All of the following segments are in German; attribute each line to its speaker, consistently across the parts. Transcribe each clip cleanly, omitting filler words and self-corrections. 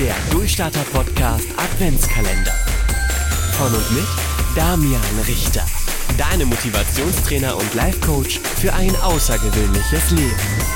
Speaker 1: Der Durchstarter-Podcast Adventskalender. Von und mit Damian Richter. Deine Motivationstrainer und Life-Coach für ein außergewöhnliches Leben.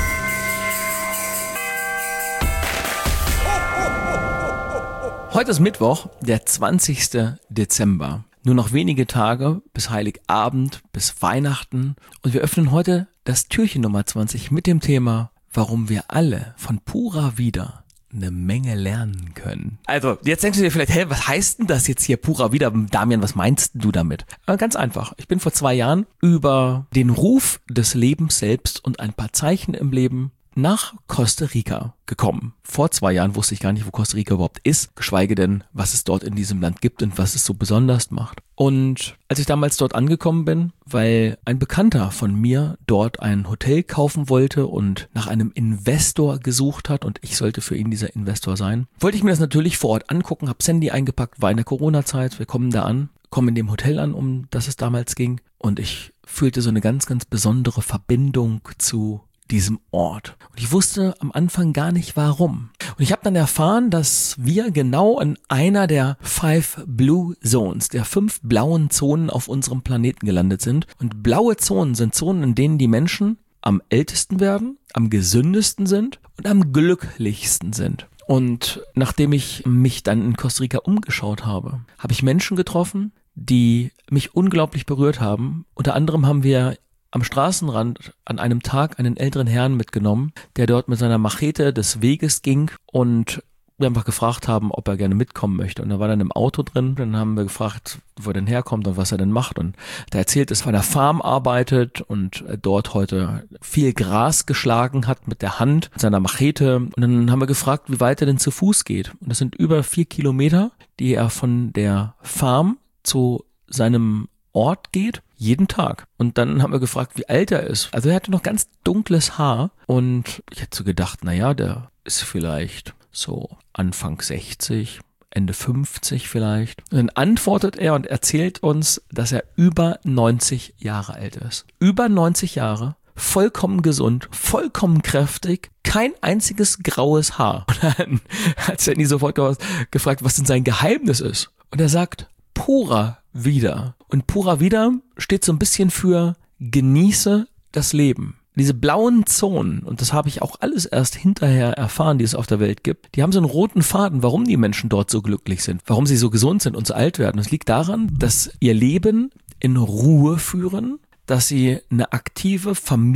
Speaker 2: Heute ist Mittwoch, der 20. Dezember. Nur noch wenige Tage bis Heiligabend, bis Weihnachten. Und wir öffnen heute das Türchen Nummer 20 mit dem Thema, warum wir alle von purer Vida eine Menge lernen können. Also, jetzt denkst du dir vielleicht, was heißt denn das jetzt hier purer Vida? Damian, was meinst du damit? Aber ganz einfach. Ich bin vor 2 Jahren über den Ruf des Lebens selbst und ein paar Zeichen im Leben nach Costa Rica gekommen. Vor 2 Jahren wusste ich gar nicht, wo Costa Rica überhaupt ist, geschweige denn, was es dort in diesem Land gibt und was es so besonders macht. Und als ich damals dort angekommen bin, weil ein Bekannter von mir dort ein Hotel kaufen wollte und nach einem Investor gesucht hat und ich sollte für ihn dieser Investor sein, wollte ich mir das natürlich vor Ort angucken, habe Sandy eingepackt, war in der Corona-Zeit, wir kommen da an, kommen in dem Hotel an, um das es damals ging und ich fühlte so eine ganz, ganz besondere Verbindung zu diesem Ort. Und ich wusste am Anfang gar nicht warum. Und ich habe dann erfahren, dass wir genau in einer der 5 Blue Zones, der 5 blauen Zonen auf unserem Planeten gelandet sind. Und blaue Zonen sind Zonen, in denen die Menschen am ältesten werden, am gesündesten sind und am glücklichsten sind. Und nachdem ich mich dann in Costa Rica umgeschaut habe, habe ich Menschen getroffen, die mich unglaublich berührt haben. Unter anderem haben wir am Straßenrand an einem Tag einen älteren Herrn mitgenommen, der dort mit seiner Machete des Weges ging und wir einfach gefragt haben, ob er gerne mitkommen möchte. Und er war dann im Auto drin, dann haben wir gefragt, wo er denn herkommt und was er denn macht. Und der erzählt, dass er an der Farm arbeitet und dort heute viel Gras geschlagen hat mit der Hand, mit seiner Machete. Und dann haben wir gefragt, wie weit er denn zu Fuß geht. Und das sind über 4 Kilometer, die er von der Farm zu seinem Ort geht, jeden Tag. Und dann haben wir gefragt, wie alt er ist. Also er hatte noch ganz dunkles Haar und ich hätte so gedacht, naja, der ist vielleicht so Anfang 60, Ende 50 vielleicht. Und dann antwortet er und erzählt uns, dass er über 90 Jahre alt ist. Über 90 Jahre, vollkommen gesund, vollkommen kräftig, kein einziges graues Haar. Und dann hat Sandy sofort gefragt, was denn sein Geheimnis ist. Und er sagt, purer Vida. Und purer Vida steht so ein bisschen für genieße das Leben. Diese blauen Zonen, und das habe ich auch alles erst hinterher erfahren, die es auf der Welt gibt, die haben so einen roten Faden, warum die Menschen dort so glücklich sind, warum sie so gesund sind und so alt werden. Es liegt daran, dass ihr Leben in Ruhe führen, dass sie eine aktive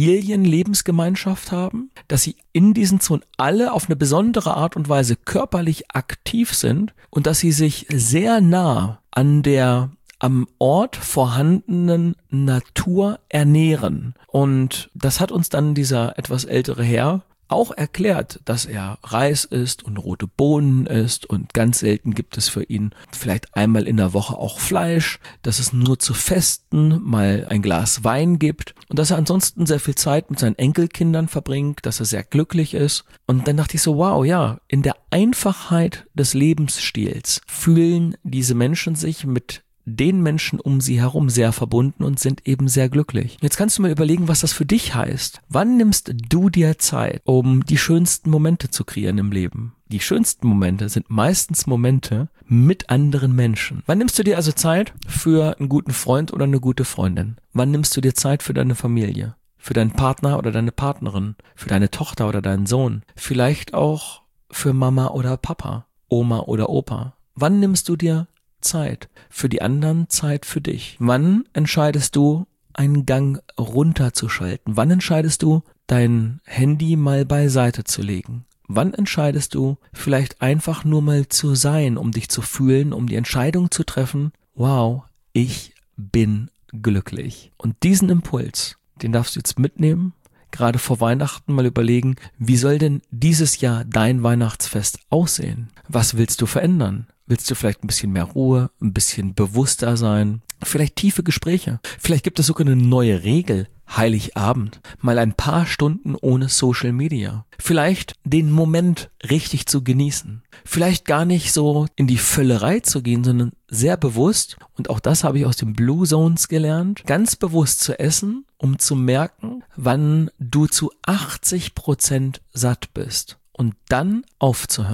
Speaker 2: Familienlebensgemeinschaft haben, dass sie in diesen Zonen alle auf eine besondere Art und Weise körperlich aktiv sind und dass sie sich sehr nah an der am Ort vorhandenen Natur ernähren. Und das hat uns dann dieser etwas ältere Herr auch erklärt, dass er Reis isst und rote Bohnen isst und ganz selten gibt es für ihn vielleicht einmal in der Woche auch Fleisch, dass es nur zu Festen mal ein Glas Wein gibt und dass er ansonsten sehr viel Zeit mit seinen Enkelkindern verbringt, dass er sehr glücklich ist. Und dann dachte ich so, wow, ja, in der Einfachheit des Lebensstils fühlen diese Menschen sich mit den Menschen um sie herum sehr verbunden und sind eben sehr glücklich. Jetzt kannst du mal überlegen, was das für dich heißt. Wann nimmst du dir Zeit, um die schönsten Momente zu kreieren im Leben? Die schönsten Momente sind meistens Momente mit anderen Menschen. Wann nimmst du dir also Zeit für einen guten Freund oder eine gute Freundin? Wann nimmst du dir Zeit für deine Familie? Für deinen Partner oder deine Partnerin? Für deine Tochter oder deinen Sohn? Vielleicht auch für Mama oder Papa? Oma oder Opa? Wann nimmst du dir Zeit für die anderen, Zeit für dich? Wann entscheidest du, einen Gang runterzuschalten? Wann entscheidest du, dein Handy mal beiseite zu legen? Wann entscheidest du, vielleicht einfach nur mal zu sein, um dich zu fühlen, um die Entscheidung zu treffen, wow, ich bin glücklich. Und diesen Impuls, den darfst du jetzt mitnehmen, gerade vor Weihnachten mal überlegen, wie soll denn dieses Jahr dein Weihnachtsfest aussehen? Was willst du verändern? Willst du vielleicht ein bisschen mehr Ruhe, ein bisschen bewusster sein? Vielleicht tiefe Gespräche. Vielleicht gibt es sogar eine neue Regel. Heiligabend. Mal ein paar Stunden ohne Social Media. Vielleicht den Moment richtig zu genießen. Vielleicht gar nicht so in die Völlerei zu gehen, sondern sehr bewusst, und auch das habe ich aus den Blue Zones gelernt, ganz bewusst zu essen, um zu merken, wann du zu 80% satt bist. Und dann aufzuhören.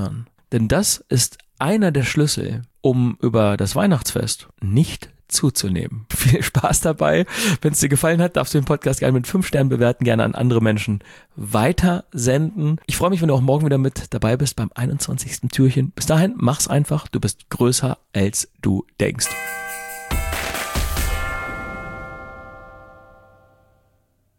Speaker 2: Denn das ist einer der Schlüssel, um über das Weihnachtsfest nicht zuzunehmen. Viel Spaß dabei. Wenn es dir gefallen hat, darfst du den Podcast gerne mit 5 Sternen bewerten, gerne an andere Menschen weitersenden. Ich freue mich, wenn du auch morgen wieder mit dabei bist beim 21. Türchen. Bis dahin, mach's einfach. Du bist größer, als du denkst.